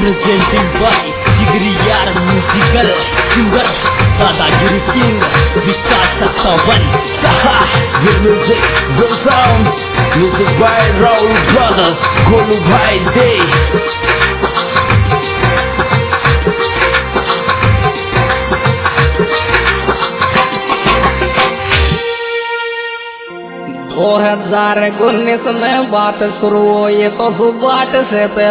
presenting by Jigri Yaar Musical Singer Dadagiri King Vikas Sawan Saha Good music, good sound. Music by Raul Brothers Golu Bhai Day. दो 2019 में बात शुरू हो ये तो सुबाट से पे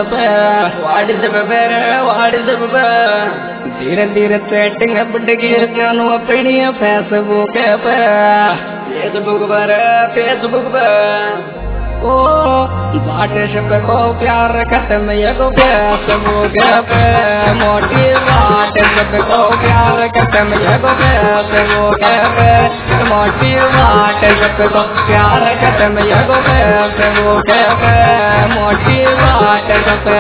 धीरे धीरे सेटिंग बढ़ गई जानू अपनी फेसबुक पे ओ बाट से को प्यार खत्म ये को फेसबुक पे मोटी बाट से को प्यार खत्म ये को फेसबुक पे मोटी बाट से को प्यार खत्म ये को फेसबुक पे मोटी बाट से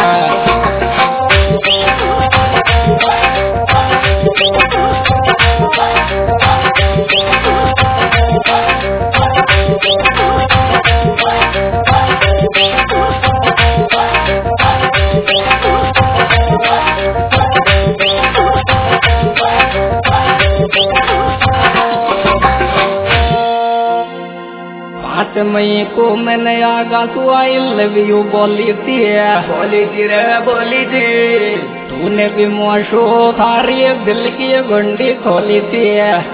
मई को मैंने आगा तू आई लव यू बोली थी तूने भी मोशो थारी दिल की गुंडी खोली थी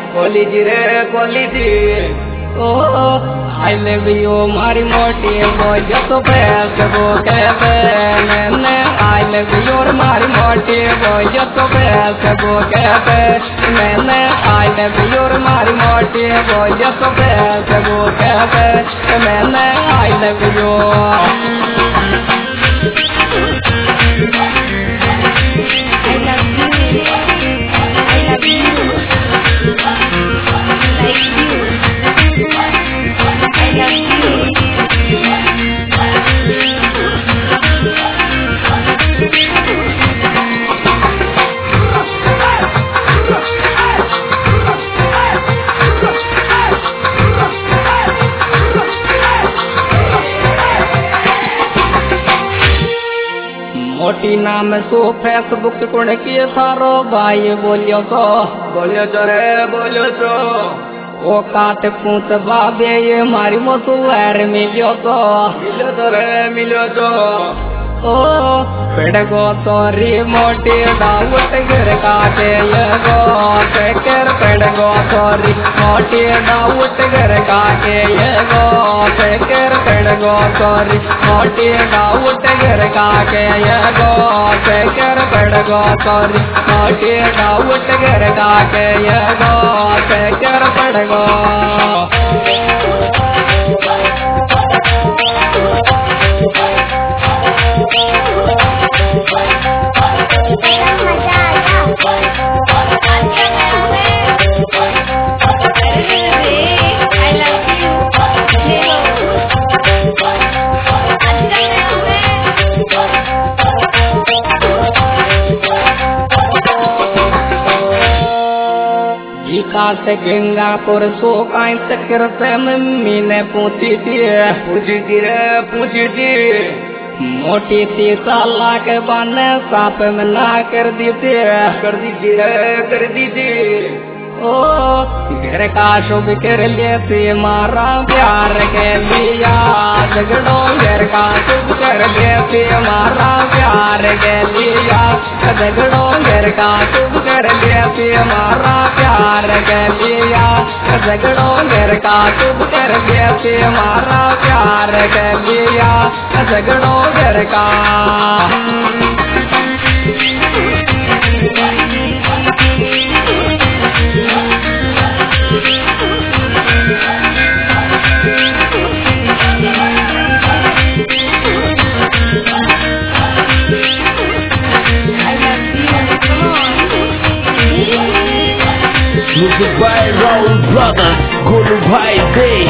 ओ आई लव यू मारी मोटी बोल तो फेसबुक पे मैंने आई लव यू मारी मोटी बोल तो फेसबुक पे मैंने आई लव यू मारी मोटी बोल तो फेसबुक पे मैंने आई लव यू मोटी नाम सो फेसबुक कुण किए थारो भाई बोलियो तो ओ काट पूत बाबे ये मारी मोसुआर मिलियो तो ओ पेड़गो तोरी मोटी डाउट गिर काटे ये गो पेकर पेड़गो तोरी मोटी डाउट गिर काटे ये गो पेकर पेड़गो तोरी मोटी डाउट गिर काटे ये गो पेकर पेड़गो तोरी मोटी डाउट गिर काटे ये गो पेकर पेड़गो से गंगापुर सो काई चक्कर से मम्मी ने पूछी थी मोटी थी साला के बाने साप में ना कर दी थी ओ घर का शुभ कर लेती मारा प्यार के लिया झगड़ो घर का शुभ कर लेती मारा प्यार के लिया झगड़ो घर का शुभ कर लेती मारा प्यार के लिया झगड़ो घर का शुभ कर लेती मारा प्यार के लिया झगड़ो घर का Music by Raul Brothers Golu Bhai Day.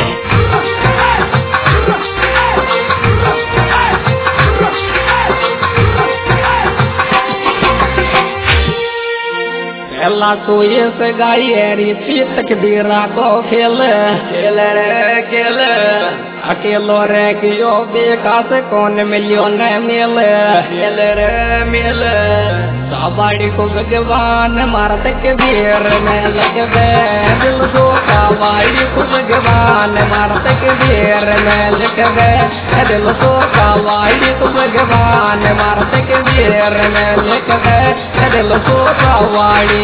पहला तो ये से गाई है रीति तकदीरा को खेल अकेलो रे कियो विकास कौन मिलियो न मिले रे मिले साबाड़ी को भगवान मारत के वीर में लग गए दिल को कावाड़ी को भगवान मारत के वीर में लग गए दिल को कावाड़ी को भगवान मारत के वीर में लग गए दिल को कावाड़ी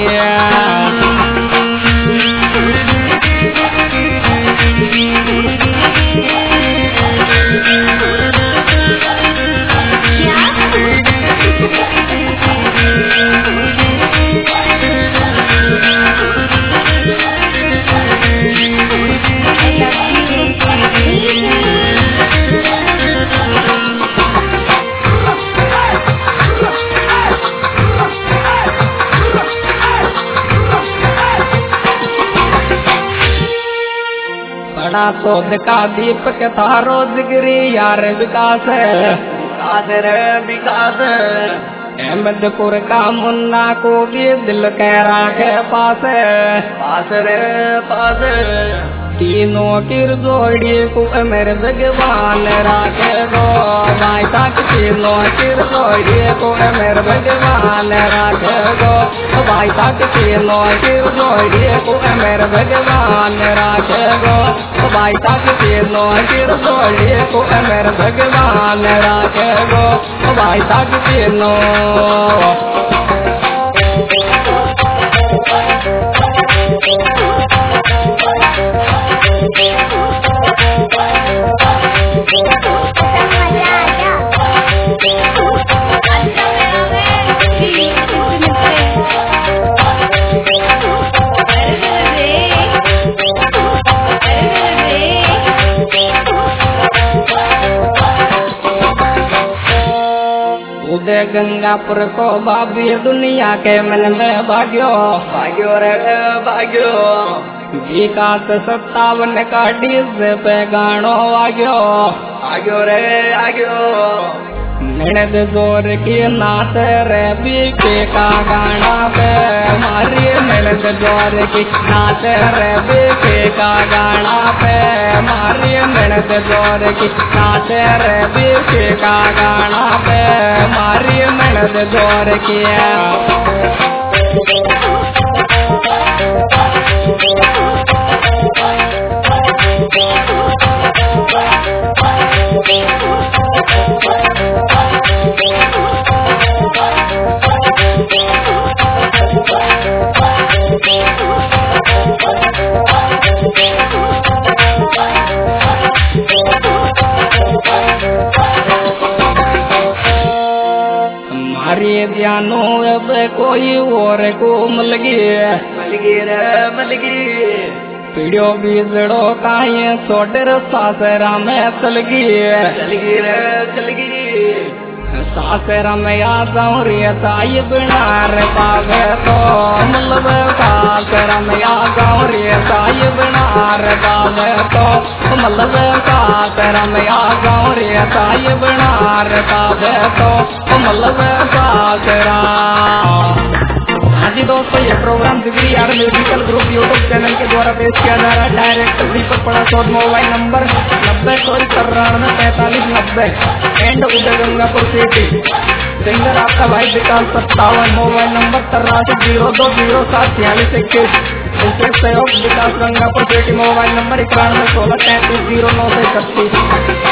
शोध का दीपक थारो जिगरी यार विकास रे विकास अहमदपुर का मुन्ना को भी दिल कह राखे पास रे पास तीनों किर जोड़ी को मेरे भगवान राखे गो भाई तक तीनों किर जोड़ी को मेरे भगवान राखे गो भाई तक तीनों किर जोड़ी को मेरे भगवान राखे गो भाई तक तीनों किर जोड़ी को मेरे भगवान राखे गो भाई तक तीनों उदय गंगापुर को बाबी दुनिया के मन में भाग्यो रे भाग्यो विकास 57 का डीजे पे गानो आग्यो रे आग्यो ननद जोर की नाच रे बीके का गाना पे मारी ननद जोर की नाच रे बीके का गाना पे मारी ननद जोर की नाच रे बीके का गाना पे मारी ननद जोर की ध्यानो अब कोई और को मलगी पीड़ियो बीजड़ो काये सोटर सासरा में चलगी सासरा में आ जाऊं रे साई बिनार पावे तो मतलब सासरा में आ जाऊं रे साई बिनार पावे तो मतलब सासरा में आ जाऊं रे साई बिनार पावे तो मतलब सासरा। हाँ जी दोस्तों, ये प्रोग्राम जिगरी यार म्यूजिकल ग्रुप यूट्यूब चैनल के द्वारा पेश किया जा रहा है। Director Deepak Padasod, mobile number 90934590 and Uday Gangapur city. Singer आपका भाई विकास 57, मोबाइल नंबर 8302074621। विशेष सहयोग Vikas Gangapur city, mobile number 9116330931।